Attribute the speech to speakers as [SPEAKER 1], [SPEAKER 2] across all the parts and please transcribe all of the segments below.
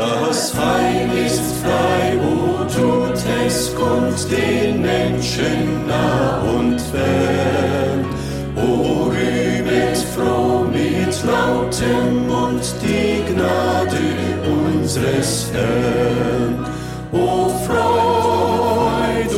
[SPEAKER 1] Das Heil ist frei, o tut es kommt den Menschen nah und fern. O rühmet froh mit lautem Mund die Gnade unseres Herrn. O Freud,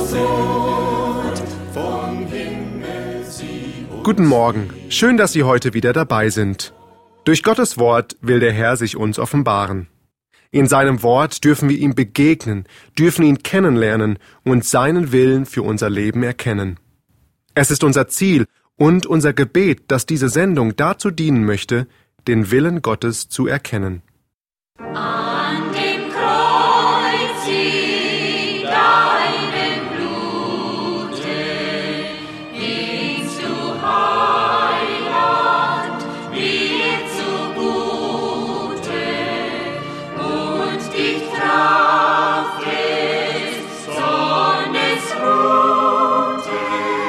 [SPEAKER 1] vom Himmel sie uns.
[SPEAKER 2] Guten Morgen, schön, dass Sie heute wieder dabei sind. Durch Gottes Wort will der Herr sich uns offenbaren. In seinem Wort dürfen wir ihm begegnen, dürfen ihn kennenlernen und seinen Willen für unser Leben erkennen. Es ist unser Ziel und unser Gebet, dass diese Sendung dazu dienen möchte, den Willen Gottes zu erkennen.
[SPEAKER 3] An dem Kreuz deinem Blute gingst du Heiland mir zugute und dich traf des Zornes Rute.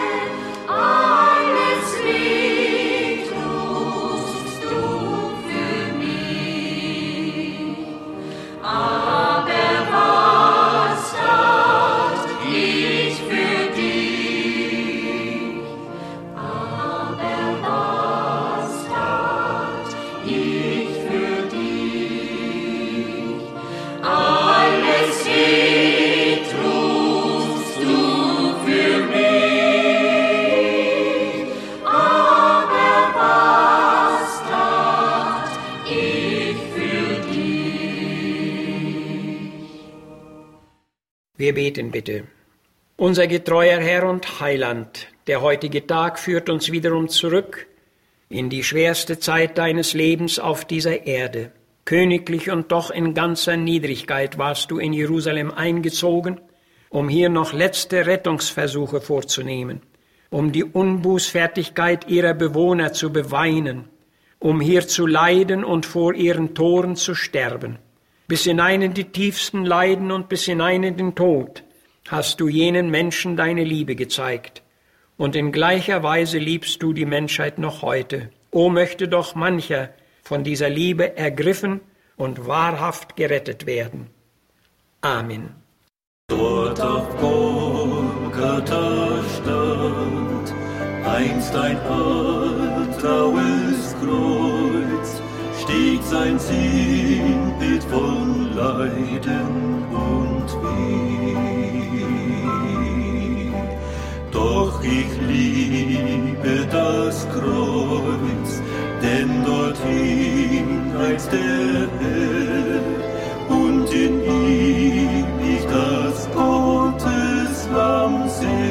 [SPEAKER 3] Alles Lied tust du für mich. Aber was tat ich für dich? Aber was tat ich für dich? Alles Lied tust du für mich. Aber was tat ich für dich?
[SPEAKER 4] Wir beten bitte. Unser getreuer Herr und Heiland, der heutige Tag führt uns wiederum zurück in die schwerste Zeit deines Lebens auf dieser Erde. Königlich und doch in ganzer Niedrigkeit warst du in Jerusalem eingezogen, um hier noch letzte Rettungsversuche vorzunehmen, um die Unbußfertigkeit ihrer Bewohner zu beweinen, um hier zu leiden und vor ihren Toren zu sterben. Bis hinein in die tiefsten Leiden und bis hinein in den Tod hast du jenen Menschen deine Liebe gezeigt. Und in gleicher Weise liebst du die Menschheit noch heute. O möchte doch mancher von dieser Liebe ergriffen und wahrhaft gerettet werden. Amen.
[SPEAKER 1] Dort auf Golgatha stand einst ein traues Kreuz, stieg sein Sinnbild von Leiden und Weh. Doch ich liebe das Kreuz, denn dorthin heißt der Herr, und in ihm ich das Gotteslamm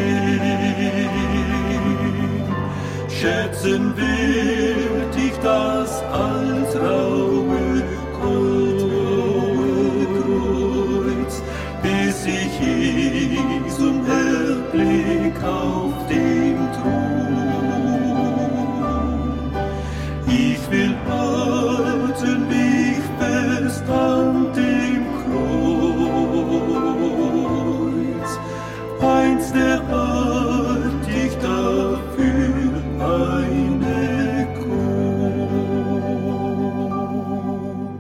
[SPEAKER 1] sehn. Schätzen wird ich das altraue Kreuz, bis ich Jesum erblick auf dem Thron. Ich will halten mich fest an dem Kreuz, einst erhalt ich dafür eine Krone.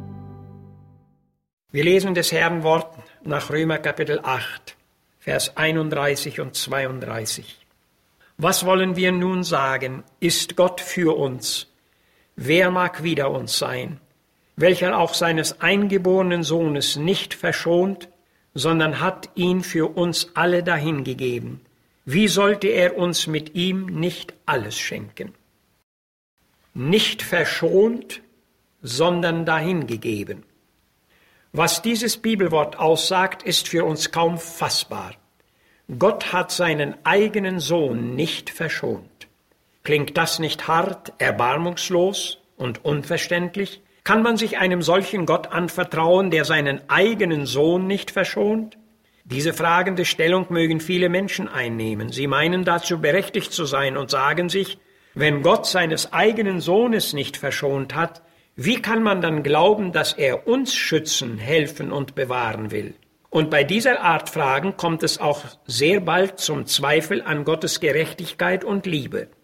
[SPEAKER 4] Wir lesen des Herrn Wort nach Römer Kapitel 8, Vers 31 und 32. Was wollen wir nun sagen? Ist Gott für uns? Wer mag wider uns sein? Welcher auch seines eingeborenen Sohnes nicht verschont, sondern hat ihn für uns alle dahingegeben. Wie sollte er uns mit ihm nicht alles schenken? Nicht verschont, sondern dahingegeben. Was dieses Bibelwort aussagt, ist für uns kaum fassbar. Gott hat seinen eigenen Sohn nicht verschont. Klingt das nicht hart, erbarmungslos und unverständlich? Kann man sich einem solchen Gott anvertrauen, der seinen eigenen Sohn nicht verschont? Diese fragende Stellung mögen viele Menschen einnehmen. Sie meinen dazu berechtigt zu sein und sagen sich, wenn Gott seines eigenen Sohnes nicht verschont hat, wie kann man dann glauben, dass er uns schützen, helfen und bewahren will? Und bei dieser Art Fragen kommt es auch sehr bald zum Zweifel an Gottes Gerechtigkeit und Liebe.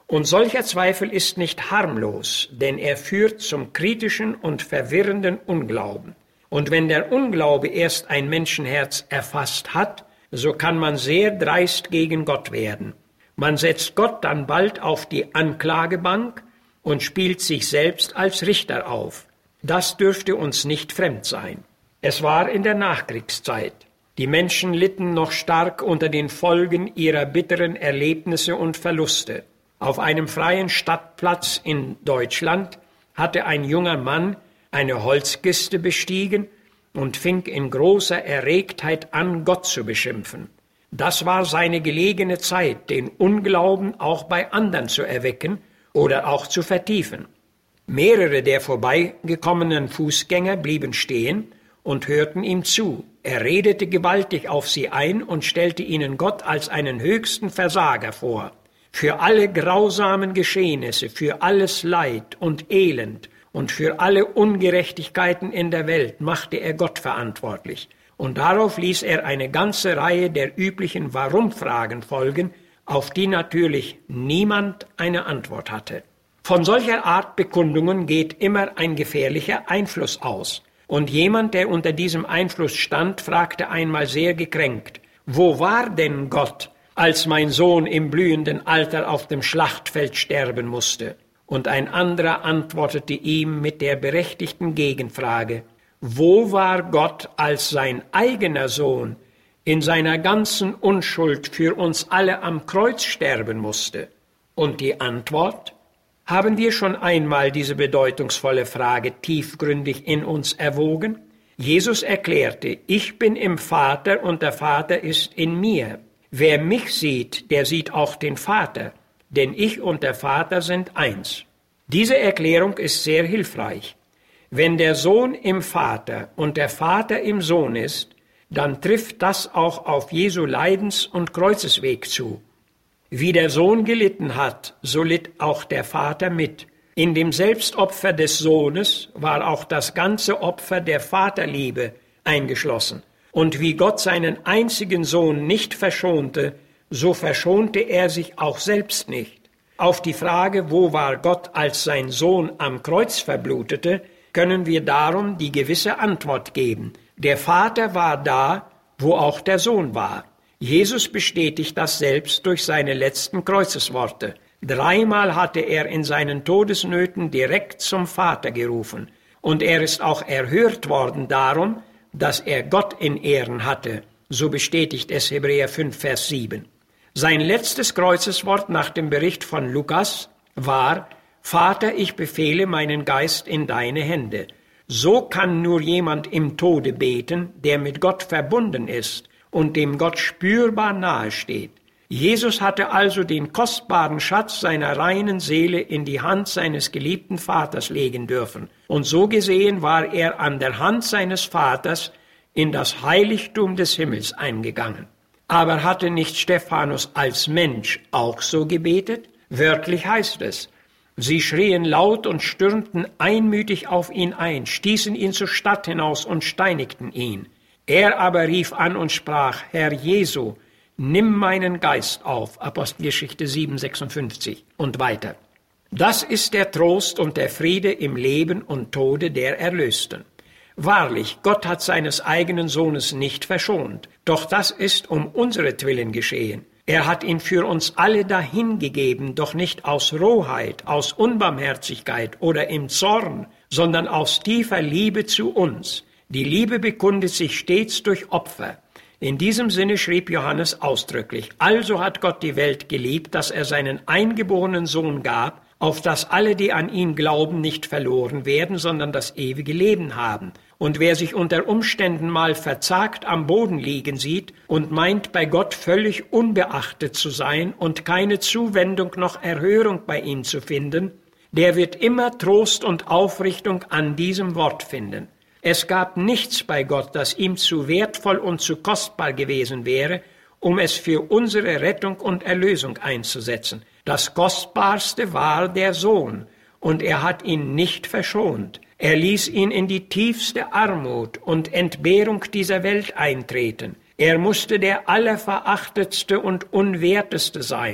[SPEAKER 4] Und solcher Zweifel ist nicht harmlos, denn er führt zum kritischen und verwirrenden Unglauben. Und wenn der Unglaube erst ein Menschenherz erfasst hat, so kann man sehr dreist gegen Gott werden. Man setzt Gott dann bald auf die Anklagebank und spielt sich selbst als Richter auf. Das dürfte uns nicht fremd sein. Es war in der Nachkriegszeit. Die Menschen litten noch stark unter den Folgen ihrer bitteren Erlebnisse und Verluste. Auf einem freien Stadtplatz in Deutschland hatte ein junger Mann eine Holzkiste bestiegen und fing in großer Erregtheit an, Gott zu beschimpfen. Das war seine gelegene Zeit, den Unglauben auch bei anderen zu erwecken oder auch zu vertiefen. Mehrere der vorbeigekommenen Fußgänger blieben stehen und hörten ihm zu. Er redete gewaltig auf sie ein und stellte ihnen Gott als einen höchsten Versager vor. Für alle grausamen Geschehnisse, für alles Leid und Elend und für alle Ungerechtigkeiten in der Welt machte er Gott verantwortlich. Und darauf ließ er eine ganze Reihe der üblichen Warum-Fragen folgen, auf die natürlich niemand eine Antwort hatte. Von solcher Art Bekundungen geht immer ein gefährlicher Einfluss aus. Und jemand, der unter diesem Einfluss stand, fragte einmal sehr gekränkt: Wo war denn Gott, als mein Sohn im blühenden Alter auf dem Schlachtfeld sterben musste? Und ein anderer antwortete ihm mit der berechtigten Gegenfrage: Wo war Gott, als sein eigener Sohn in seiner ganzen Unschuld für uns alle am Kreuz sterben musste? Und die Antwort? Haben wir schon einmal diese bedeutungsvolle Frage tiefgründig in uns erwogen? Jesus erklärte: Ich bin im Vater und der Vater ist in mir. Wer mich sieht, der sieht auch den Vater, denn ich und der Vater sind eins. Diese Erklärung ist sehr hilfreich. Wenn der Sohn im Vater und der Vater im Sohn ist, dann trifft das auch auf Jesu Leidens- und Kreuzesweg zu. Wie der Sohn gelitten hat, so litt auch der Vater mit. In dem Selbstopfer des Sohnes war auch das ganze Opfer der Vaterliebe eingeschlossen. Und wie Gott seinen einzigen Sohn nicht verschonte, so verschonte er sich auch selbst nicht. Auf die Frage, wo war Gott, als sein Sohn am Kreuz verblutete, können wir darum die gewisse Antwort geben. Der Vater war da, wo auch der Sohn war. Jesus bestätigt das selbst durch seine letzten Kreuzesworte. 3-mal hatte er in seinen Todesnöten direkt zum Vater gerufen. Und er ist auch erhört worden darum, dass er Gott in Ehren hatte. So bestätigt es Hebräer 5, Vers 7. Sein letztes Kreuzeswort nach dem Bericht von Lukas war: Vater, ich befehle meinen Geist in deine Hände. So kann nur jemand im Tode beten, der mit Gott verbunden ist und dem Gott spürbar nahe steht. Jesus hatte also den kostbaren Schatz seiner reinen Seele in die Hand seines geliebten Vaters legen dürfen. Und so gesehen war er an der Hand seines Vaters in das Heiligtum des Himmels eingegangen. Aber hatte nicht Stephanus als Mensch auch so gebetet? Wörtlich heißt es: Sie schrien laut und stürmten einmütig auf ihn ein, stießen ihn zur Stadt hinaus und steinigten ihn. Er aber rief an und sprach: Herr Jesu, nimm meinen Geist auf. Apostelgeschichte 7,56 und weiter. Das ist der Trost und der Friede im Leben und Tode der Erlösten. Wahrlich, Gott hat seines eigenen Sohnes nicht verschont, doch das ist um unseretwillen geschehen. Er hat ihn für uns alle dahingegeben, doch nicht aus Rohheit, aus Unbarmherzigkeit oder im Zorn, sondern aus tiefer Liebe zu uns. Die Liebe bekundet sich stets durch Opfer. In diesem Sinne schrieb Johannes ausdrücklich: Also hat Gott die Welt geliebt, dass er seinen eingeborenen Sohn gab, auf dass alle, die an ihn glauben, nicht verloren werden, sondern das ewige Leben haben. Und wer sich unter Umständen mal verzagt am Boden liegen sieht und meint, bei Gott völlig unbeachtet zu sein und keine Zuwendung noch Erhörung bei ihm zu finden, der wird immer Trost und Aufrichtung an diesem Wort finden. Es gab nichts bei Gott, das ihm zu wertvoll und zu kostbar gewesen wäre, um es für unsere Rettung und Erlösung einzusetzen. Das Kostbarste war der Sohn, und er hat ihn nicht verschont. Er ließ ihn in die tiefste Armut und Entbehrung dieser Welt eintreten. Er musste der Allerverachtetste und Unwerteste sein.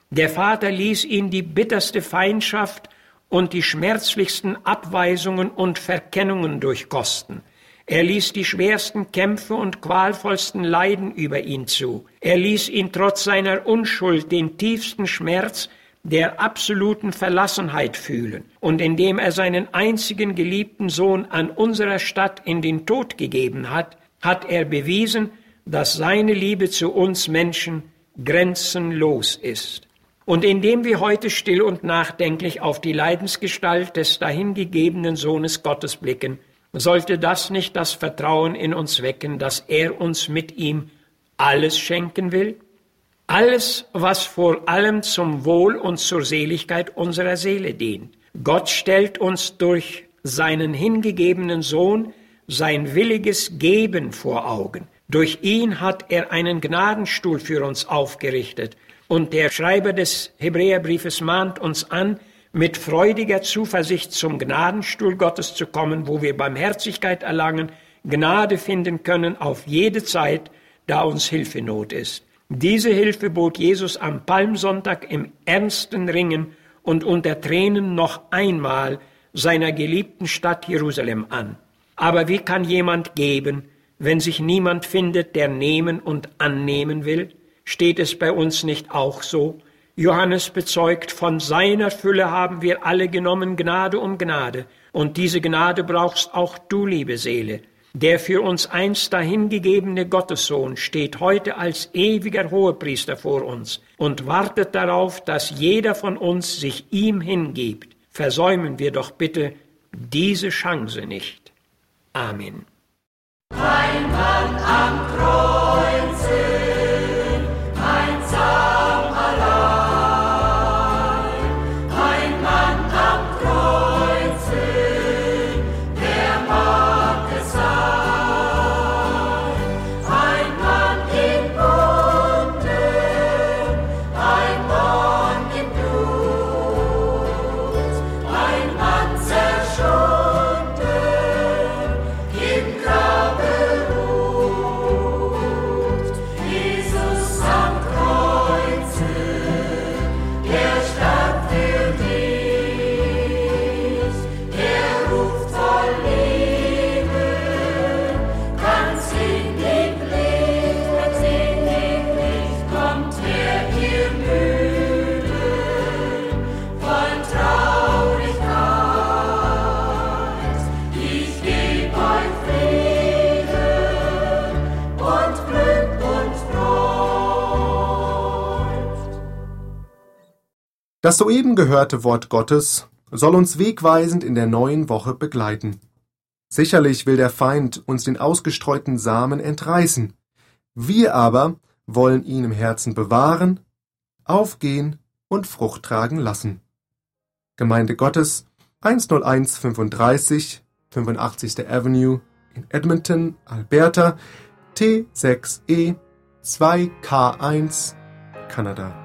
[SPEAKER 4] Der Vater ließ ihn die bitterste Feindschaft und die schmerzlichsten Abweisungen und Verkennungen durchkosten. Er ließ die schwersten Kämpfe und qualvollsten Leiden über ihn zu. Er ließ ihn trotz seiner Unschuld den tiefsten Schmerz der absoluten Verlassenheit fühlen. Und indem er seinen einzigen geliebten Sohn an unserer Statt in den Tod gegeben hat, hat er bewiesen, dass seine Liebe zu uns Menschen grenzenlos ist. Und indem wir heute still und nachdenklich auf die Leidensgestalt des dahingegebenen Sohnes Gottes blicken, sollte das nicht das Vertrauen in uns wecken, dass er uns mit ihm alles schenken will? Alles, was vor allem zum Wohl und zur Seligkeit unserer Seele dient. Gott stellt uns durch seinen hingegebenen Sohn sein williges Geben vor Augen. Durch ihn hat er einen Gnadenstuhl für uns aufgerichtet. Und der Schreiber des Hebräerbriefes mahnt uns an, mit freudiger Zuversicht zum Gnadenstuhl Gottes zu kommen, wo wir Barmherzigkeit erlangen, Gnade finden können auf jede Zeit, da uns Hilfenot ist. Diese Hilfe bot Jesus am Palmsonntag im ernsten Ringen und unter Tränen noch einmal seiner geliebten Stadt Jerusalem an. Aber wie kann jemand geben, wenn sich niemand findet, der nehmen und annehmen will? Steht es bei uns nicht auch so? Johannes bezeugt, von seiner Fülle haben wir alle genommen, Gnade um Gnade. Und diese Gnade brauchst auch du, liebe Seele. Der für uns einst dahingegebene Gottessohn steht heute als ewiger Hohepriester vor uns und wartet darauf, dass jeder von uns sich ihm hingibt. Versäumen wir doch bitte diese Chance nicht. Amen.
[SPEAKER 3] Ein Mann am Kreuze, einsam allein. Ein Mann am Kreuze, wer mag es sein? Ein Mann in Wunden, ein Mann im Blut, ein Mann zerschunden, im Grabe ruht. Jesus am Kreuze, er starb für dich, er ruft voll Leben, ganz singend Licht, kommt her, ihr Müden, voll Traurigkeit. Ich geb euch Frieden und Glück und Freud.
[SPEAKER 2] Das soeben gehörte Wort Gottes soll uns wegweisend in der neuen Woche begleiten. Sicherlich will der Feind uns den ausgestreuten Samen entreißen. Wir aber wollen ihn im Herzen bewahren, aufgehen und Frucht tragen lassen. Gemeinde Gottes 10135, 85. Avenue in Edmonton, Alberta, T6E 2K1, Kanada.